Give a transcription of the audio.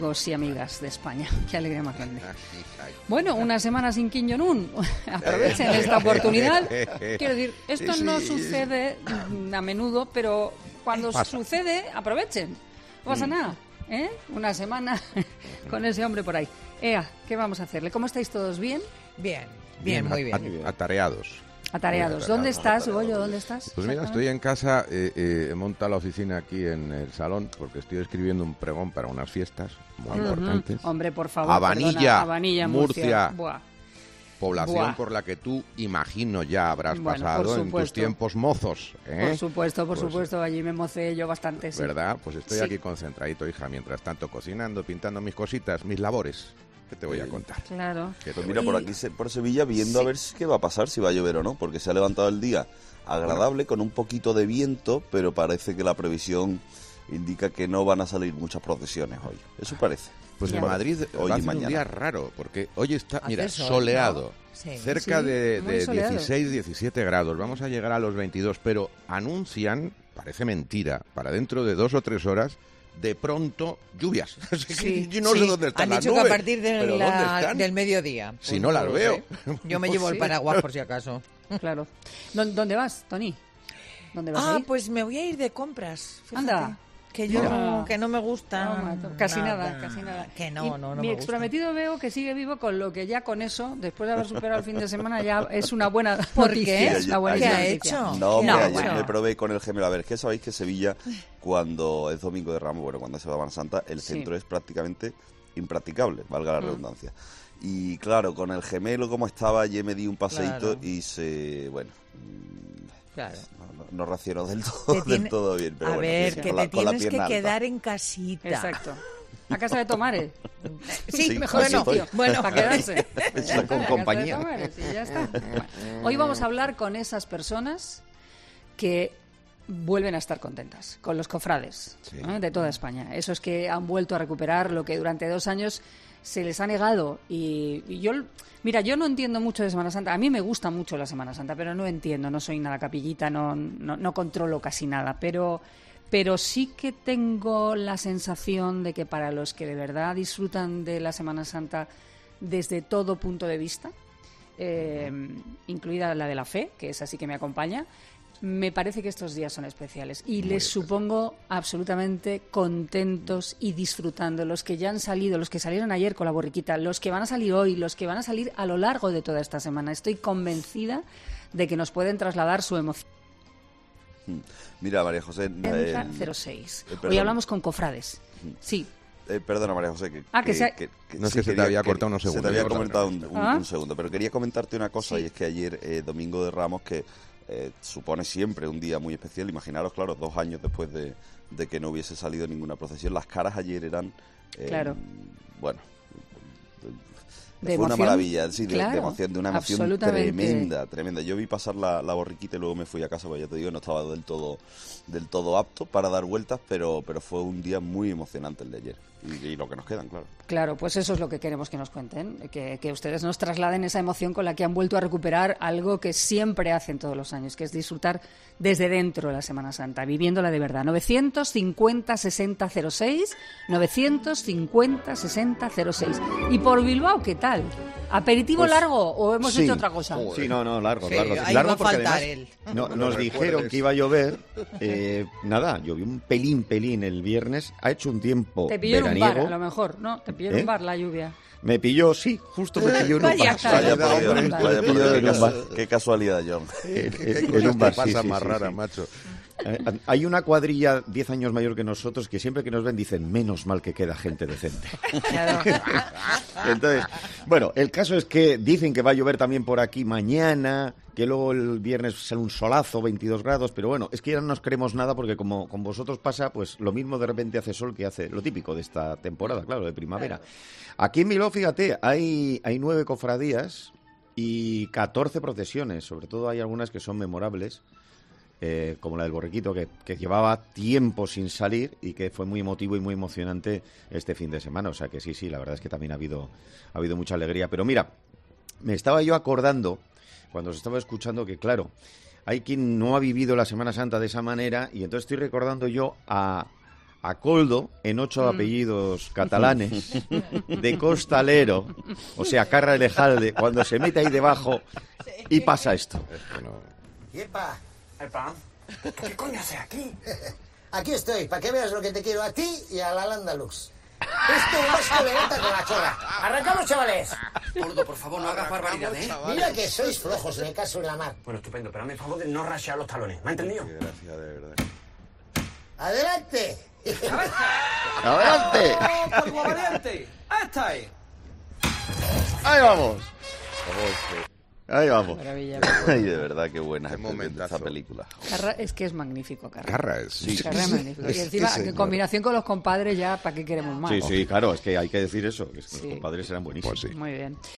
Amigos y amigas de España, qué alegría más grande. Bueno, una semana sin Kim Jong-un. Aprovechen esta oportunidad. Quiero decir, esto no sucede a menudo, pero cuando sucede, aprovechen. No pasa nada, ¿eh? Una semana con ese hombre por ahí. Ea, ¿qué vamos a hacerle? ¿Cómo estáis todos? ¿Bien? Bien, muy bien. Atareados. ¿Dónde estás, Goyo? ¿Dónde estás? Pues mira, estoy en casa, he montado la oficina aquí en el salón porque estoy escribiendo un pregón para unas fiestas muy importantes. Hombre, por favor, Habanilla, Murcia. Buah. Población por la que tú, imagino, ya habrás pasado en tus tiempos mozos. Por supuesto, allí me mocé yo bastante, sí. ¿Verdad? Pues estoy aquí concentradito, hija, mientras tanto cocinando, pintando mis cositas, mis labores. ¿Qué te voy a contar? Claro. Pues mira, por aquí, por Sevilla, viendo a ver qué va a pasar, si va a llover o no, porque se ha levantado el día agradable, con un poquito de viento, pero parece que la previsión indica que no van a salir muchas procesiones hoy. Eso parece. Pues en Madrid hoy va a ser un día raro, porque hoy está, mira, soleado, cerca de 16, 17 grados, vamos a llegar a los 22, pero anuncian, parece mentira, para dentro de 2 o 3 horas, de pronto, lluvias. Yo no sé dónde están las nubes. Han dicho que a partir del mediodía. Si no las veo. Yo me llevo el paraguas por si acaso. Claro. ¿Dónde vas, Toni? ¿Dónde vas a ir? Pues me voy a ir de compras. Fíjate. Anda. Que no me gusta. Casi nada. Que no me gusta. Mi exprometido veo que sigue vivo, con lo que ya con eso, después de haber superado el fin de semana, ya es una buena noticia. ¿Por qué? ¿Qué ha hecho? Ayer me probé con el gemelo. A ver, es que sabéis que Sevilla, cuando es Domingo de Ramos, cuando se va a Semana Santa, el centro es prácticamente impracticable, valga la redundancia. Y claro, con el gemelo como estaba, ayer me di un paseíto y Claro. No racionó del todo bien. Pero que te tienes que quedar en casita. Exacto. ¿A casa de Tomare? Sí, mejor no. Bueno, para quedarse. Con compañía. Ya está. Bueno, hoy vamos a hablar con esas personas que vuelven a estar contentas, con los cofrades de toda España. Esos que han vuelto a recuperar lo que durante 2 años se les ha negado. Y yo no entiendo mucho de Semana Santa. A mí me gusta mucho la Semana Santa, pero no entiendo, no soy nada capillita, no controlo casi nada, pero sí que tengo la sensación de que para los que de verdad disfrutan de la Semana Santa desde todo punto de vista, incluida la de la fe, que es así que me acompaña, me parece que estos días son especiales y les supongo absolutamente contentos y disfrutando. Los que ya han salido, los que salieron ayer con la borriquita, los que van a salir hoy, los que van a salir a lo largo de toda esta semana. Estoy convencida de que nos pueden trasladar su emoción. Mira, María José... 06. Hoy hablamos con cofrades. Sí. Perdona, María José, no es que se te había cortado unos segundos. Se te había comentado un segundo, pero quería comentarte una cosa, y es que ayer, Domingo de Ramos, que supone siempre un día muy especial. Imaginaros, claro, 2 años después de que no hubiese salido ninguna procesión, las caras ayer eran de fue emoción, una maravilla, de emoción, de una emoción tremenda. Yo vi pasar la borriquita y luego me fui a casa, porque ya te digo, no estaba del todo apto para dar vueltas, pero fue un día muy emocionante el de ayer. Y lo que nos quedan, claro. Claro, pues eso es lo que queremos que nos cuenten, que ustedes nos trasladen esa emoción con la que han vuelto a recuperar algo que siempre hacen todos los años, que es disfrutar desde dentro de la Semana Santa, viviéndola de verdad. 950-6006, 950-6006. ¿Y por Bilbao qué tal? ¿Aperitivo largo o hemos hecho otra cosa? Sí, largo. Ahí largo va a porque faltar además nos dijeron que iba a llover. Llovió un pelín el viernes. Ha hecho un tiempo te pilló veraniego. En un bar, a lo mejor, ¿no? Te pilló en un bar la lluvia. Me pilló, sí, justo me pilló en un bar. Vaya por Dios, qué casualidad, John. En un bar, pasa más rara, macho. Hay una cuadrilla 10 años mayor que nosotros que siempre que nos ven dicen, menos mal que queda gente decente. Entonces, bueno, el caso es que dicen que va a llover también por aquí mañana, que luego el viernes sale un solazo, 22 grados, pero bueno, es que ya no nos creemos nada porque como con vosotros pasa, pues lo mismo de repente hace sol que hace lo típico de esta temporada, claro, de primavera. Aquí en Bilbao, fíjate, hay 9 cofradías y 14 procesiones, sobre todo hay algunas que son memorables. Como la del Borriquito, que llevaba tiempo sin salir y que fue muy emotivo y muy emocionante este fin de semana. O sea que sí, la verdad es que también ha habido mucha alegría. Pero mira, me estaba yo acordando, cuando os estaba escuchando, que claro, hay quien no ha vivido la Semana Santa de esa manera y entonces estoy recordando yo a a Coldo en 8 apellidos catalanes, de costalero, o sea, Carra Elejalde, cuando se mete ahí debajo y pasa esto. ¡Yepa! ¡Epa! ¿Qué coño hace aquí? Aquí estoy, para que veas lo que te quiero a ti y a la Landalux. Esto es que levanta con la chorra. ¡Arrancamos, chavales! Gordo, por favor, no hagas barbaridad, ¿eh? Mira que sois flojos en el caso de la mar. Bueno, estupendo, pero hazme el favor de no rashear los talones. ¿Me ha entendido? Gracias, de verdad. ¡Adelante! ¡Adelante! ¡Oh, polvo valiente! ¡Esta ahí! ¡Ahí vamos! Ahí vamos. Maravilla. Ay, de verdad, qué buena Qué momentazo. esta película. Carra es que es magnífico, Carra. Carra es... Sí. Carra es magnífico. Y encima, en combinación con los compadres, ya, ¿para qué queremos más? Sí, claro, es que hay que decir eso, que los compadres eran buenísimos. Pues sí. Muy bien.